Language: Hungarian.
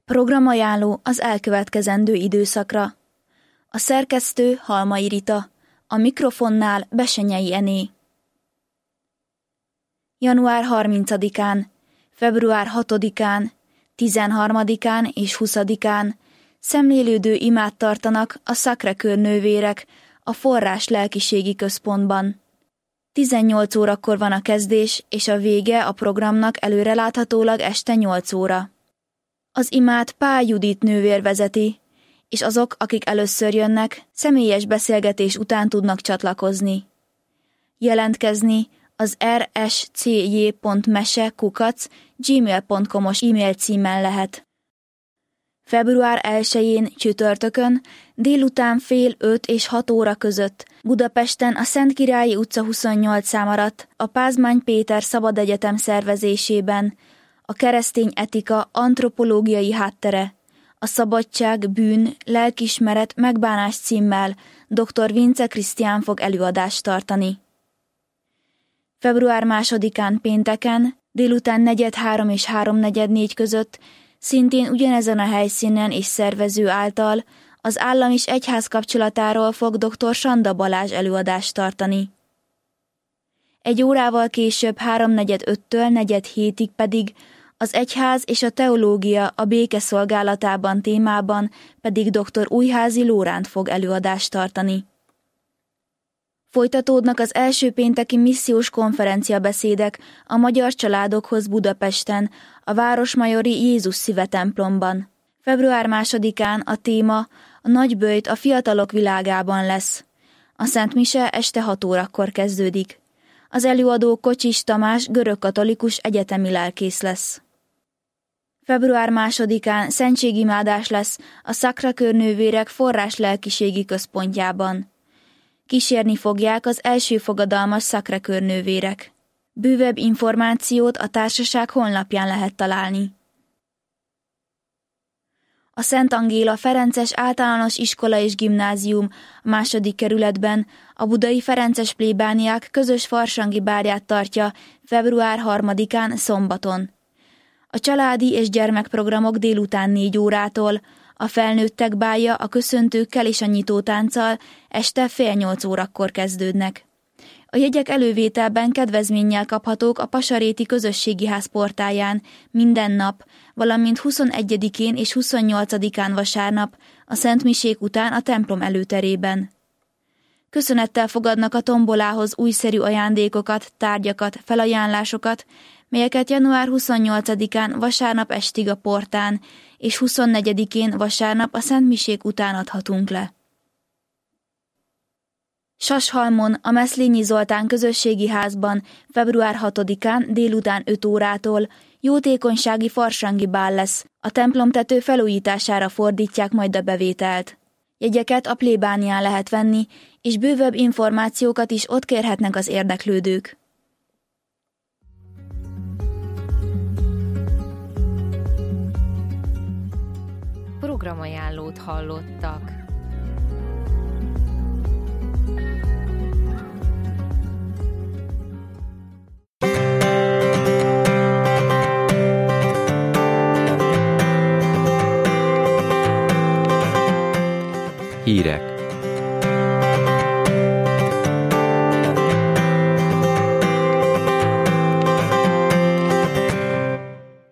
Programajánló az elkövetkezendő időszakra. A szerkesztő Halmai Rita, a mikrofonnál Besenyei Ené. Január 30-án, február 6-án, 13-án és 20-án szemlélődő imát tartanak a Sacré-Cœur nővérek a Forrás lelkiségi központban. 18 órakor van a kezdés, és a vége a programnak előreláthatólag este 8 óra. Az imát Pál Judit nővér vezeti, és azok, akik először jönnek, személyes beszélgetés után tudnak csatlakozni. Jelentkezni az rscj.mese@gmail.com-os e-mail címmel lehet. Február 1-én csütörtökön délután 4:30 és 6 óra között Budapesten a Szentkirályi utca 28 szám alatt a Pázmány Péter Szabad Egyetem szervezésében a keresztény etika antropológiai háttere, a szabadság, bűn, lelkiismeret, megbánás címmel dr. Vince Krisztián fog előadást tartani. Február 2-án pénteken délután 4:03 és 3:44 között szintén ugyanezen a helyszínen és szervező által az állam és egyház kapcsolatáról fog dr. Sanda Balázs előadást tartani. Egy órával később 3:45-től 4:07-ig pedig az egyház és a teológia a béke szolgálatában témában pedig dr. Újházi Lóránt fog előadást tartani. Folytatódnak az első pénteki missziós konferenciabeszédek a magyar családokhoz Budapesten, a Városmajori Jézus Szíve templomban. Február 2-án a téma a Nagyböjt a fiatalok világában lesz. A Szent Mise este 6 órakor kezdődik. Az előadó Kocsis Tamás görögkatolikus egyetemi lelkész lesz. Február 2-án szentségimádás lesz a Sacré-Cœur nővérek Forrás lelkiségi központjában. Kísérni fogják az első fogadalmas Sacré-Cœur nővérek. Bővebb információt a társaság honlapján lehet találni. A Szent Angéla Ferences Általános Iskola és Gimnázium a 2. kerületben a budai ferences plébániák közös farsangi bálját tartja február 3-án szombaton. A családi és gyermekprogramok délután 4 órától, a felnőttek bálja a köszöntőkkel és a nyitótánccal este 7:30 órakor kezdődnek. A jegyek elővételben kedvezménnyel kaphatók a Pasaréti Közösségi Ház portáján minden nap, valamint 21-én és 28-án vasárnap a szentmisék után a templom előterében. Köszönettel fogadnak a tombolához újszerű ajándékokat, tárgyakat, felajánlásokat, melyeket január 28-án vasárnap estig a portán, és 24-én vasárnap a szentmisék után adhatunk le. Sashalmon a Meszlényi Zoltán közösségi házban február 6-án délután 5 órától jótékonysági farsangi bál lesz, a templomtető felújítására fordítják majd a bevételt. Jegyeket a plébánián lehet venni, és bővebb információkat is ott kérhetnek az érdeklődők. Programajánlót hallottak.